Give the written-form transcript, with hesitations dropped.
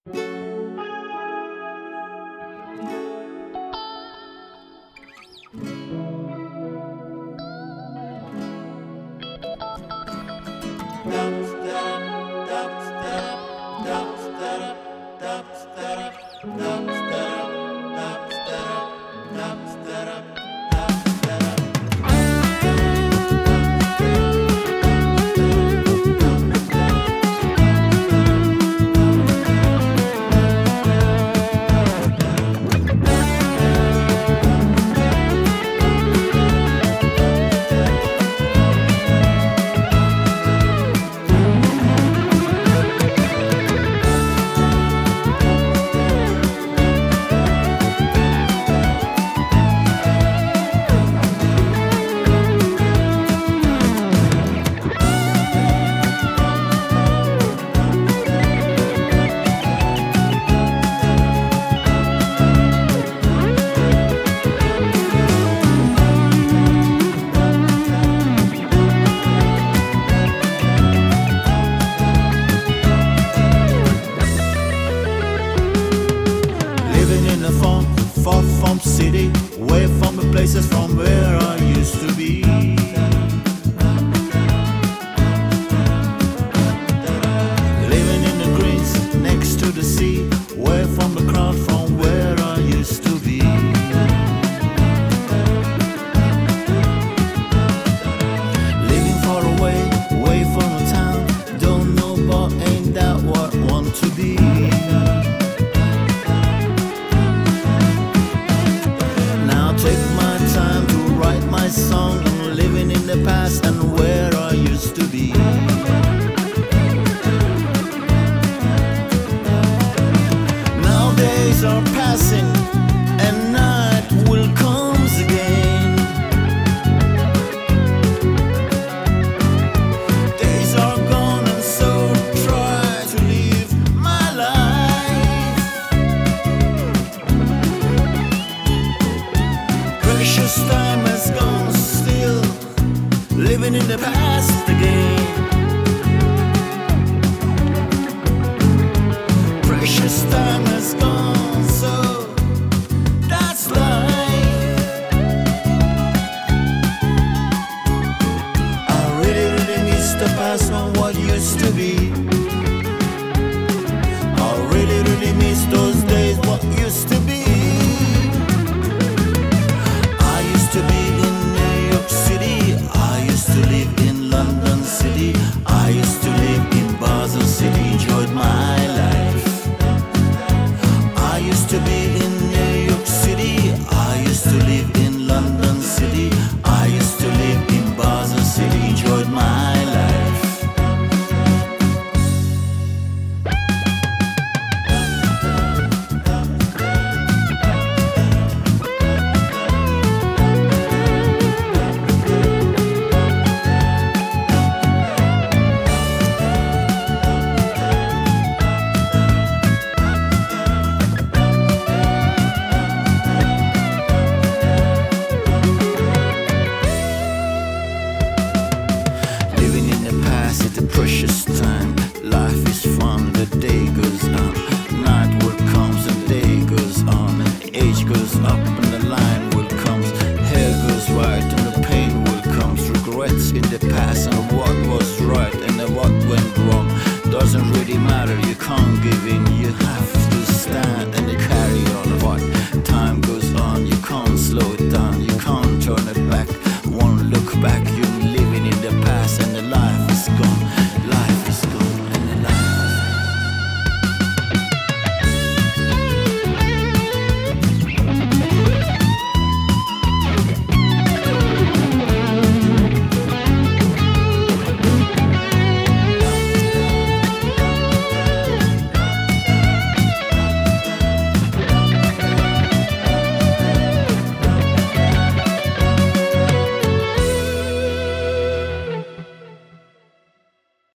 Living in a farm, far from city, away from the places from where I used to be. Living in the greens, next to the sea, away from the crowd from where I used to be. Living far away, away from the town, don't know but ain't that what I want to be. Take my time to write my song. I'm living in the past and where I used to be. Nowadays are